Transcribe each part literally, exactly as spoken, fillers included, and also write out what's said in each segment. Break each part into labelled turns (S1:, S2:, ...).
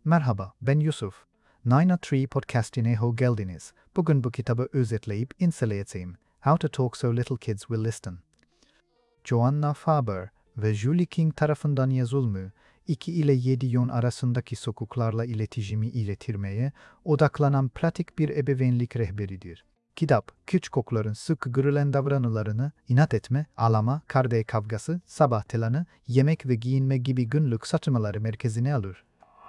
S1: Merhaba, ben Yusuf. Nine Tree Podcast'ine hoş geldiniz. Bugün bu kitabı özetleyip inceleyeceğim. How to Talk So Little Kids Will Listen. Joanna Faber ve Julie King tarafından yazılmış, iki ile yedi yıl arasındaki sokuklarla iletişimi iletirmeye odaklanan pratik bir ebeveynlik rehberidir. Kitap, küçüklerin sık görülen davranışlarını, inat etme, ağlama, kardeş kavgası, sabah telanı, yemek ve giyinme gibi günlük saçmaları merkezine alır.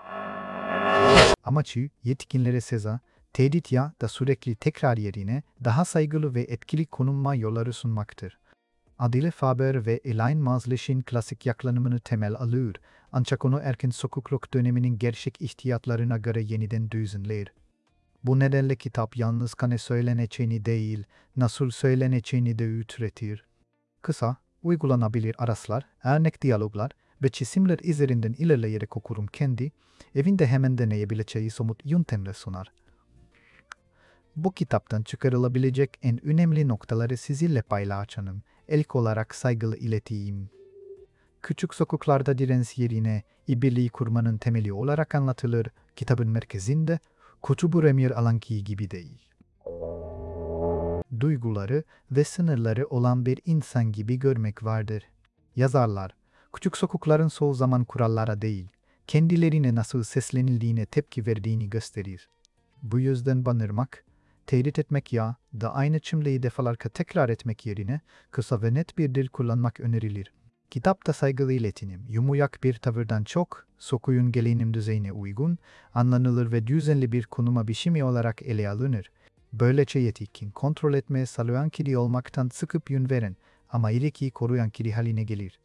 S1: Amacı, yetkinlere ceza, tehdit ya da sürekli tekrar yerine daha saygılı ve etkili konumma yolları sunmaktır. Adile Faber ve Elaine Mazleş'in klasik yaklaşımını temel alır, ancak onu erken çocukluk döneminin gerçek ihtiyaçlarına göre yeniden düzenler. Bu nedenle kitap yalnız ne söyleneceğini değil, nasıl söyleneceğini de öğretir. Kısa, uygulanabilir araçlar, örnek diyaloglar ve çizimler üzerinden ilerleyerek okurum kendi, evinde hemen deneyebileceği somut yöntemler sunar. Bu kitaptan çıkarılabilecek en önemli noktaları sizinle paylaşacağım. İlk olarak saygılı iletişim. Küçük sokaklarda direnç yerine işbirliği kurmanın temeli olarak anlatılır, kitabın merkezinde küçük bir emir alanki gibi değil. Duyguları ve sınırları olan bir insan gibi görmek vardır. Yazarlar, küçük sokakların çoğu zaman kurallara değil, kendilerine nasıl seslenildiğine tepki verdiğini gösterir. Bu yüzden banırmak, tehdit etmek ya da aynı cümleyi defalarca tekrar etmek yerine kısa ve net bir dil kullanmak önerilir. Kitapta saygılı iletişim, yumuşak bir tavırdan çok, sokuyun gelinim düzeyine uygun, anlanılır ve düzenli bir konuma biçimi olarak ele alınır. Böylece yetkin, kontrol etmeye sağlayan kişi olmaktan sıkıp yön veren ama ilişkiyi koruyan kişi haline gelir.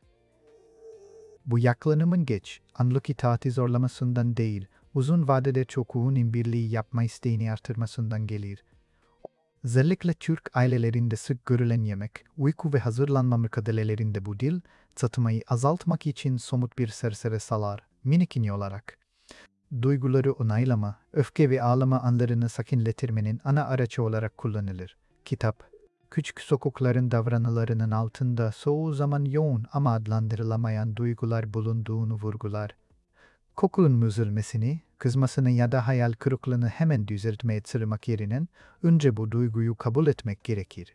S1: Bu yaklaşımın geç, anlık itaati zorlamasından değil, uzun vadede çocuğun birliği yapma isteğini artırmasından gelir. Özellikle Türk ailelerinde sık görülen yemek, uyku ve hazırlanma mücadelelerinde bu dil, çatışmayı azaltmak için somut bir serseri salar, minikini olarak. Duyguları onaylama, öfke ve ağlama anlarını sakinletirmenin ana aracı olarak kullanılır. Kitap, küçük sokakların davranışlarının altında çoğu zaman yoğun ama adlandırılamayan duygular bulunduğunu vurgular. Kokulun müzülmesini, kızmasını ya da hayal kırıklığını hemen düzeltmeye çalışmak yerine önce bu duyguyu kabul etmek gerekir.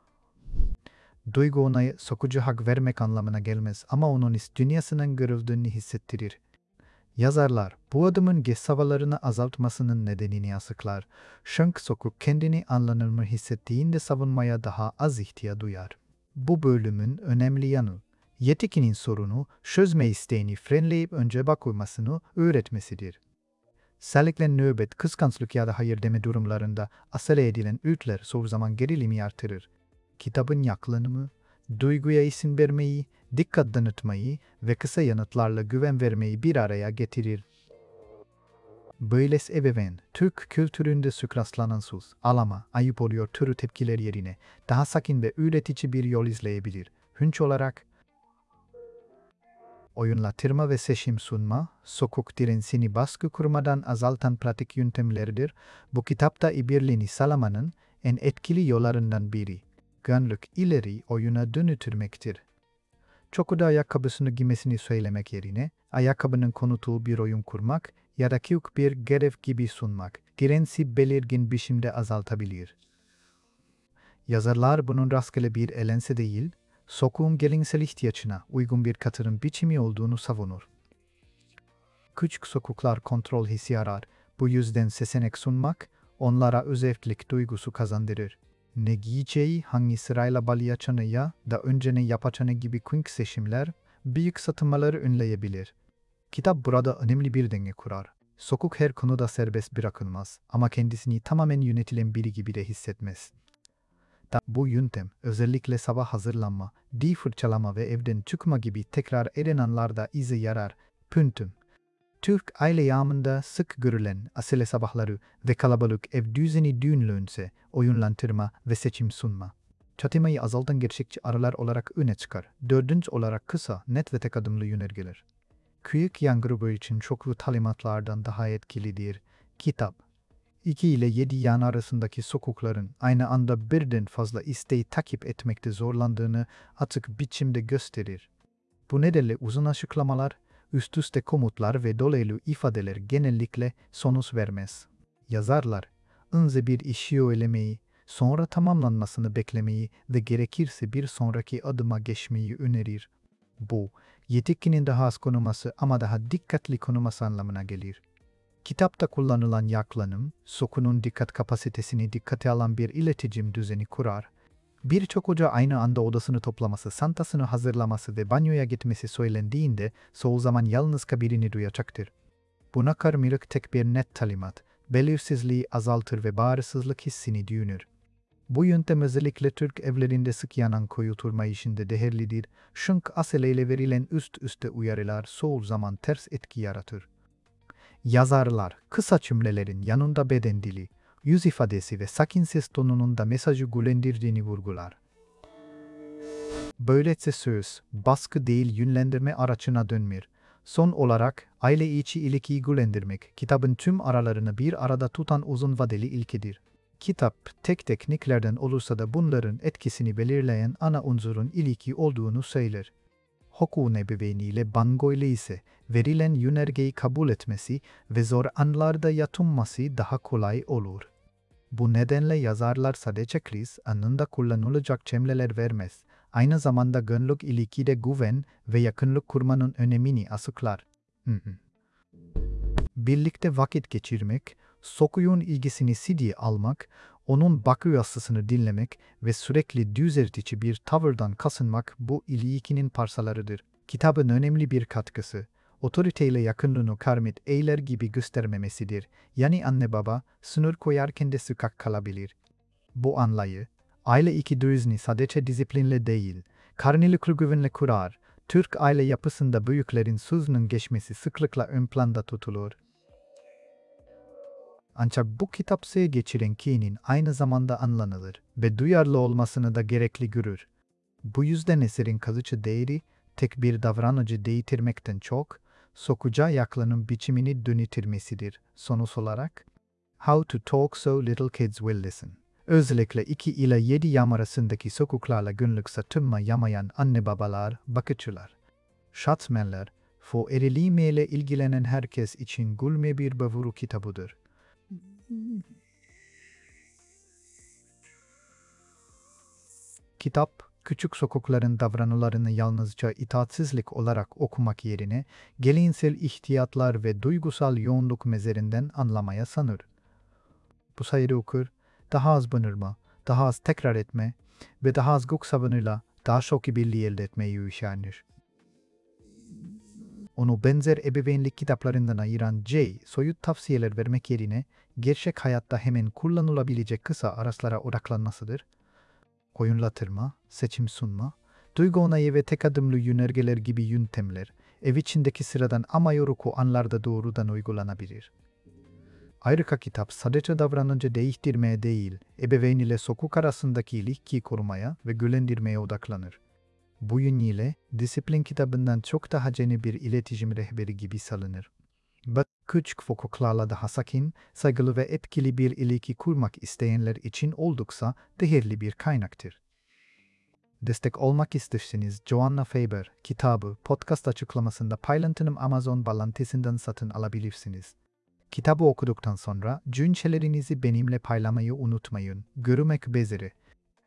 S1: Duygu ona sokucu hak vermek anlamına gelmez ama onun iç dünyasının görüldüğünü hissettirir. Yazarlar, bu adımın geç savalarını azaltmasının nedenini açıklar. Çünkü sokuk kendini anlanılmış hissettiğinde savunmaya daha az ihtiyaç duyar. Bu bölümün önemli yanı, yetkinin sorunu, çözme isteğini frenleyip önce bakılmasını öğretmesidir. Özellikle nöbet, kıskançlık ya da hayır deme durumlarında asale edilen öğütler çoğu zaman gerilimi artırır. Kitabın yaklaşımı, duyguya isim vermeyi, dikkat dağıtmayı ve kısa yanıtlarla güven vermeyi bir araya getirir. Böylesi ebeveyn, Türk kültüründe sık rastlanan sus, ağlama, ayıp oluyor türü tepkiler yerine daha sakin ve öğretici bir yol izleyebilir. Hünç olarak, oyunlatırma ve seçim sunma, sokak direncini baskı kurmadan azaltan pratik yöntemlerdir. Bu kitapta işbirliğini sağlamanın en etkili yollarından biri. Günlük ileri oyuna dönütürmektir. Çocuğa ayakkabısını giymesini söylemek yerine, ayakkabının konutu bir oyun kurmak ya da küçük bir görev gibi sunmak, direnci belirgin biçimde azaltabilir. Yazarlar bunun rastgele bir eğlence değil, sokağın geleneksel ihtiyaçına uygun bir katılım biçimi olduğunu savunur. Küçük sokaklar kontrol hissi arar, bu yüzden seçenek sunmak, onlara özellik duygusu kazandırır. Ne giyeceği, hangi sırayla balayacağını ya da önce ne yapacağını gibi küçük seçimler, büyük satılmaları önleyebilir. Kitap burada önemli bir denge kurar. Sokak her konuda serbest bırakılmaz ama kendisini tamamen yönetilen biri gibi de hissetmez. Da bu yöntem, özellikle sabah hazırlanma, dil fırçalama ve evden çıkma gibi tekrar eden anlarda izi yarar. Püntüm. Türk aile yaşamında sık görülen asile sabahları ve kalabalık ev düzeni düğünlüğünse oyunlandırma ve seçim sunma. Çatışmayı azaltan gerçekçi aralar olarak öne çıkar. Dördüncü olarak kısa, net ve tek adımlı yönergeler. Küçük yan grubu için çoklu talimatlardan daha etkilidir. Kitap, iki ile yedi yan arasındaki sokakların aynı anda birden fazla isteği takip etmekte zorlandığını açık biçimde gösterir. Bu nedenle uzun açıklamalar, üst üste komutlar ve dolaylı ifadeler genellikle sonuç vermez. Yazarlar, önce bir işi öğrenmeyi, sonra tamamlanmasını beklemeyi ve gerekirse bir sonraki adıma geçmeyi önerir. Bu, yetkinin daha az konulması ama daha dikkatli konulması anlamına gelir. Kitapta kullanılan yaklanım, Soku'nun dikkat kapasitesini dikkate alan bir iletişim düzeni kurar. Birçok hoca aynı anda odasını toplaması, santasını hazırlaması ve banyoya gitmesi söylendiğinde çoğu zaman yalnız birini duyacaktır. Buna karşılık tek bir net talimat, belirsizliği azaltır ve bağrısızlık hissini düğünür. Bu yöntem özellikle Türk evlerinde sık yanan koyuturma işinde değerlidir. Çünkü aseleyle verilen üst üste uyarılar çoğu zaman ters etki yaratır. Yazarlar, kısa cümlelerin yanında beden dili, yüz ifadesi ve sakin ses tonunun da mesajı güçlendirdiğini vurgular. Böylece söz, baskı değil yönlendirme araçına dönmür. Son olarak, aile içi ilişkiyi güçlendirmek, kitabın tüm aralarını bir arada tutan uzun vadeli ilkedir. Kitap, tek tekniklerden olursa da bunların etkisini belirleyen ana unsurun ilişki olduğunu söyler. Hukukun ebeveyniyle bangoyla ise verilen yönergeyi kabul etmesi ve zor anlarda yatunması daha kolay olur. Bu nedenle yazarlar sadece kriz anında kullanılacak cümleler vermez, aynı zamanda günlük ilişkide güven ve yakınlık kurmanın önemini açıklar. Birlikte vakit geçirmek, Soku'nun ilgisini ciddiye almak, onun bakıyasını dinlemek ve sürekli düzeltici bir tavırdan kasınmak bu ilişkinin parçalarıdır. Kitabın önemli bir katkısı, otoriteyle yakınlığını karmit eyler gibi göstermemesidir. Yani anne baba, sınır koyarken de sıkak kalabilir. Bu anlayı, aile ikidüzini sadece disiplinle değil, karnılıklı güvenle kurar. Türk aile yapısında büyüklerin sözünün geçmesi sıklıkla ön planda tutulur. Ancak bu kitap sevgi geçiren kişinin aynı zamanda anlanılır ve duyarlı olmasını da gerekli görür. Bu yüzden eserin kalıcı değeri, tek bir davranıcı değiştirmekten çok, Soku'ca yaklanım biçimini dönüştürmesidir. Sonuç olarak, How to Talk So Little Kids Will Listen. Özellikle iki ila yedi yam arasındaki sokuklarla günlük satınma yamayan anne babalar, bakıcılar, şatmenler, fu erilimiyle ilgilenen herkes için gülme bir bavuru kitabıdır. Kitap, küçük sokakların davranışlarını yalnızca itaatsizlik olarak okumak yerine geleneksel ihtiyatlar ve duygusal yoğunluk mezerinden anlamaya sanır. Bu sayede okur, daha az banırma, daha az tekrar etme ve daha az gök savunuyla daha çok birliği elde etmeyi üşenir. Onu benzer ebeveynlik kitaplarından ayıran J. soyut tavsiyeler vermek yerine gerçek hayatta hemen kullanılabilecek kısa araçlara odaklanmasıdır. Oyunlatırma, seçim sunma, duygu onayı ve tek adımlı yönergeler gibi yöntemler ev içindeki sıradan ama yorucu anlarda doğrudan uygulanabilir. Ayrıca kitap sadece davranıcı değiştirmeye değil, ebeveyn ile sokak arasındaki ilişkiyi korumaya ve güçlendirmeye odaklanır. Bu yönüyle disiplin kitabından çok daha yeni bir iletişim rehberi gibi salınır. Bu küçük sokaklarla daha sakin, saygılı ve etkili bir ilişki kurmak isteyenler için oldukça değerli bir kaynaktır. Destek olmak isterseniz Joanna Faber kitabı podcast açıklamasında paylaştığım Amazon bağlantısından satın alabilirsiniz. Kitabı okuduktan sonra düşüncelerinizi benimle paylaşmayı unutmayın. Görüşmek üzere.